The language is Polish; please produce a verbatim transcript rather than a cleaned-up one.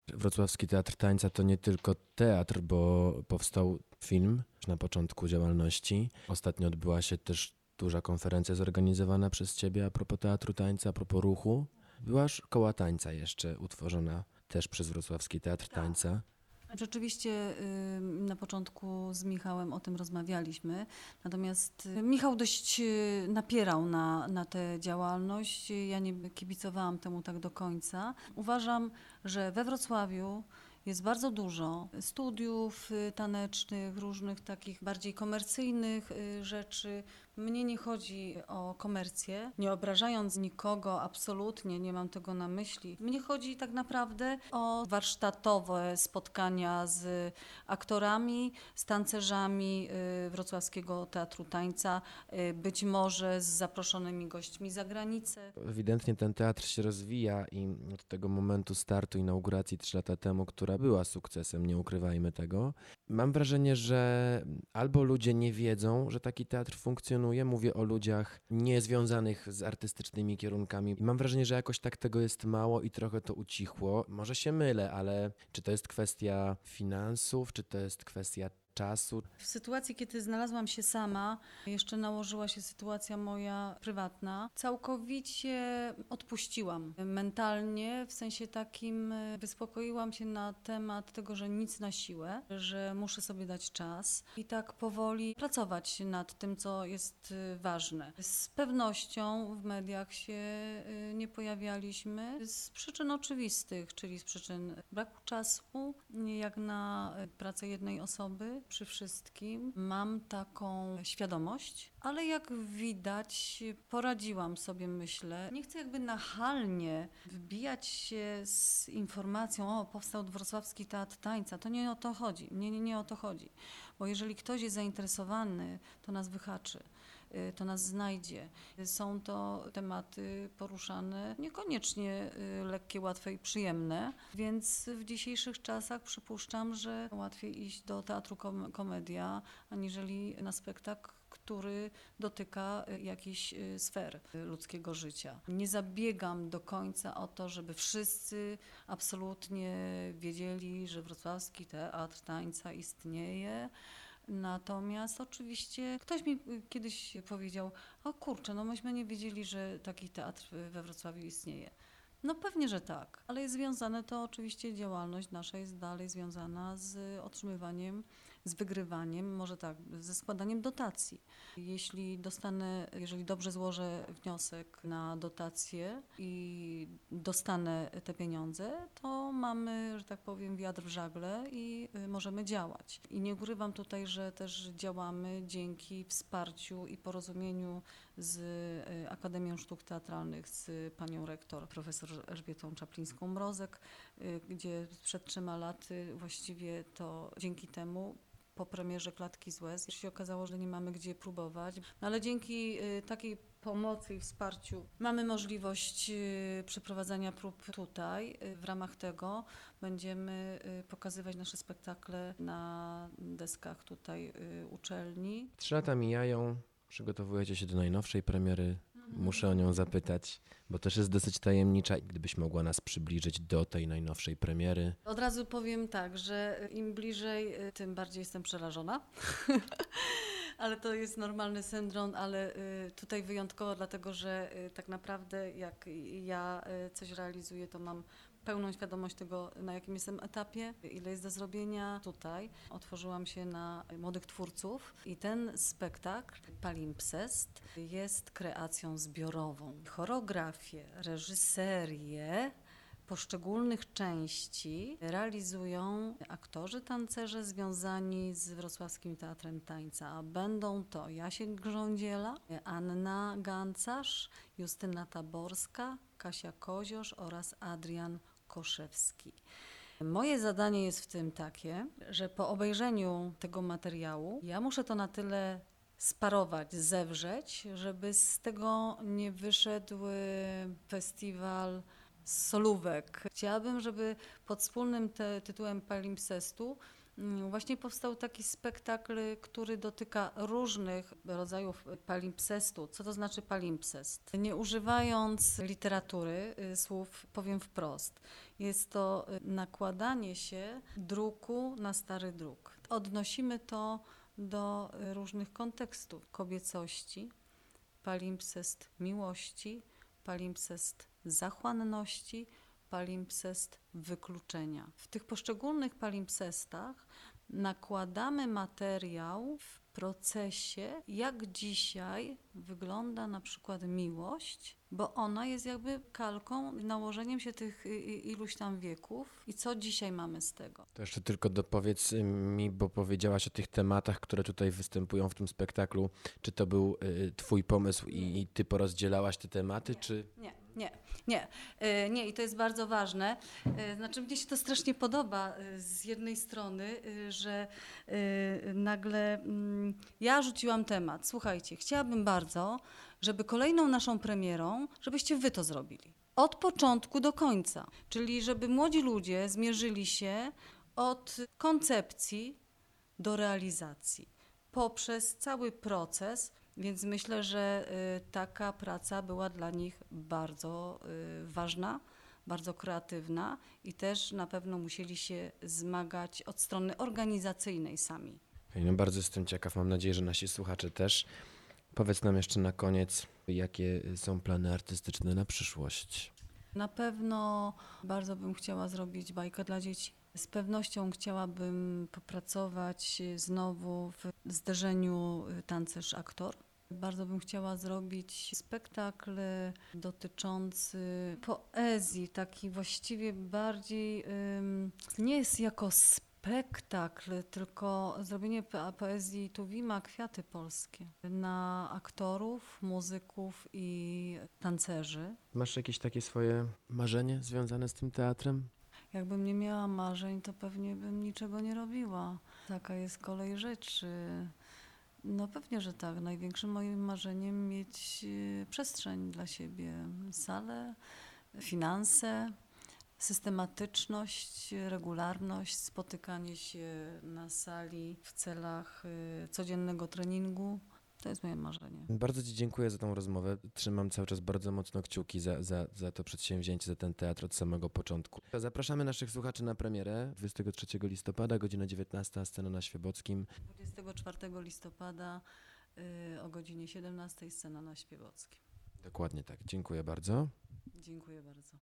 Wrocławski Teatr Tańca to nie tylko teatr, bo powstał film na początku działalności. Ostatnio odbyła się też duża konferencja zorganizowana przez Ciebie a propos Teatru Tańca, a propos ruchu. Była szkoła tańca jeszcze utworzona też przez Wrocławski Teatr Tańca. Rzeczywiście y, na początku z Michałem o tym rozmawialiśmy, natomiast y, Michał dość y, napierał na, na tę działalność. Ja nie kibicowałam temu tak do końca. Uważam, że we Wrocławiu jest bardzo dużo studiów y, tanecznych, różnych takich bardziej komercyjnych y, rzeczy. Mnie nie chodzi o komercję, nie obrażając nikogo, absolutnie nie mam tego na myśli. Mnie chodzi tak naprawdę o warsztatowe spotkania z aktorami, z tancerzami y, Wrocławskiego Teatru Tańca, y, być może z zaproszonymi gośćmi z zagranicy. Ewidentnie ten teatr się rozwija i od tego momentu startu inauguracji trzy lata temu, która była sukcesem, nie ukrywajmy tego, mam wrażenie, że albo ludzie nie wiedzą, że taki teatr funkcjonuje, mówię o ludziach niezwiązanych z artystycznymi kierunkami. I mam wrażenie, że jakoś tak tego jest mało i trochę to ucichło. Może się mylę, ale czy to jest kwestia finansów, czy to jest kwestia czasu? W sytuacji, kiedy znalazłam się sama, jeszcze nałożyła się sytuacja moja prywatna, całkowicie odpuściłam mentalnie, w sensie takim wyspokoiłam się na temat tego, że nic na siłę, że muszę sobie dać czas i tak powoli pracować nad tym, co jest ważne. Z pewnością w mediach się nie pojawialiśmy z przyczyn oczywistych, czyli z przyczyn braku czasu, jak na pracę jednej osoby. Przy wszystkim mam taką świadomość, ale jak widać poradziłam sobie, myślę. Nie chcę jakby nachalnie wbijać się z informacją, o powstał Wrocławski Teatr Tańca, to nie o to chodzi, nie, nie, nie o to chodzi, bo jeżeli ktoś jest zainteresowany, to nas wyhaczy. To nas znajdzie. Są to tematy poruszane niekoniecznie lekkie, łatwe i przyjemne, więc w dzisiejszych czasach przypuszczam, że łatwiej iść do teatru kom- komedia, aniżeli na spektakl, który dotyka jakichś sfer ludzkiego życia. Nie zabiegam do końca o to, żeby wszyscy absolutnie wiedzieli, że Wrocławski Teatr Tańca istnieje. Natomiast oczywiście ktoś mi kiedyś powiedział, o kurczę, no myśmy nie wiedzieli, że taki teatr we Wrocławiu istnieje. No pewnie, że tak, ale jest związane to oczywiście, działalność nasza jest dalej związana z otrzymywaniem, z wygrywaniem, może tak, ze składaniem dotacji. Jeśli dostanę, jeżeli dobrze złożę wniosek na dotację i dostanę te pieniądze, to mamy, że tak powiem, wiatr w żagle i możemy działać. I nie ukrywam tutaj, że też działamy dzięki wsparciu i porozumieniu z Akademią Sztuk Teatralnych, z panią rektor, profesor Elżbietą Czaplińską-Mrozek, gdzie przed trzema laty właściwie to dzięki temu po premierze Klatki z łez się okazało, że nie mamy gdzie próbować, no ale dzięki takiej pomocy i wsparciu mamy możliwość przeprowadzania prób tutaj. W ramach tego będziemy pokazywać nasze spektakle na deskach tutaj uczelni. Trzy lata mijają, przygotowujecie się do najnowszej premiery. Muszę o nią zapytać, bo też jest dosyć tajemnicza. Gdybyś mogła nas przybliżyć do tej najnowszej premiery. Od razu powiem tak, że im bliżej, tym bardziej jestem przerażona. Ale to jest normalny syndrom, ale tutaj wyjątkowo dlatego, że tak naprawdę jak ja coś realizuję, to mam pełną świadomość tego, na jakim jestem etapie, ile jest do zrobienia. Tutaj otworzyłam się na młodych twórców i ten spektakl Palimpsest jest kreacją zbiorową. Choreografię, reżyserię poszczególnych części realizują aktorzy, tancerze związani z Wrocławskim Teatrem Tańca, a będą to Jasiek Grządziela, Anna Gancarz, Justyna Taborska, Kasia Koziosz oraz Adrian Koszewski. Moje zadanie jest w tym takie, że po obejrzeniu tego materiału ja muszę to na tyle sparować, zewrzeć, żeby z tego nie wyszedł festiwal solówek. Chciałabym, żeby pod wspólnym te, tytułem Palimpsestu Mm, Właśnie powstał taki spektakl, który dotyka różnych rodzajów palimpsestu. Co to znaczy palimpsest? Nie używając literatury, y, słów, powiem wprost. Jest to y, nakładanie się druku na stary druk. Odnosimy to do y, różnych kontekstów kobiecości, palimpsest miłości, palimpsest zachłanności, palimpsest wykluczenia. W tych poszczególnych palimpsestach nakładamy materiał w procesie, jak dzisiaj wygląda na przykład miłość, bo ona jest jakby kalką, nałożeniem się tych i- i- iluś tam wieków i co dzisiaj mamy z tego. To jeszcze tylko dopowiedz mi, bo powiedziałaś o tych tematach, które tutaj występują w tym spektaklu. Czy to był y, twój pomysł i, i ty porozdzielałaś te tematy, czy... Nie, nie, nie, Y, nie i to jest bardzo ważne. Y, Znaczy mnie się to strasznie podoba y, z jednej strony, y, że y, nagle mm, ja rzuciłam temat. Słuchajcie, chciałabym bardzo, żeby kolejną naszą premierą, żebyście wy to zrobili. Od początku do końca. Czyli żeby młodzi ludzie zmierzyli się od koncepcji do realizacji poprzez cały proces, więc myślę, że y, taka praca była dla nich bardzo y, ważna, bardzo kreatywna i też na pewno musieli się zmagać od strony organizacyjnej sami. Okej, no bardzo jestem ciekaw, mam nadzieję, że nasi słuchacze też. Powiedz nam jeszcze na koniec, jakie są plany artystyczne na przyszłość. Na pewno bardzo bym chciała zrobić bajkę dla dzieci. Z pewnością chciałabym popracować znowu w zderzeniu tancerz-aktor. Bardzo bym chciała zrobić spektakl dotyczący poezji, taki właściwie bardziej, ym, nie jest jako spektakl, tylko zrobienie po- poezji Tuwima Kwiaty Polskie na aktorów, muzyków i tancerzy. Masz jakieś takie swoje marzenie związane z tym teatrem? Jakbym nie miała marzeń, to pewnie bym niczego nie robiła. Taka jest kolej rzeczy. No pewnie, że tak. Największym moim marzeniem mieć e, przestrzeń dla siebie, salę, finanse, systematyczność, regularność, spotykanie się na sali w celach e, codziennego treningu. To jest moje marzenie. Bardzo Ci dziękuję za tą rozmowę. Trzymam cały czas bardzo mocno kciuki za, za, za to przedsięwzięcie, za ten teatr od samego początku. Zapraszamy naszych słuchaczy na premierę dwudziestego trzeciego listopada, godzina dziewiętnasta, scena na Świebodzkim. dwudziestego czwartego listopada y, o godzinie siedemnastej scena na Świebockim. Dokładnie tak. Dziękuję bardzo. Dziękuję bardzo.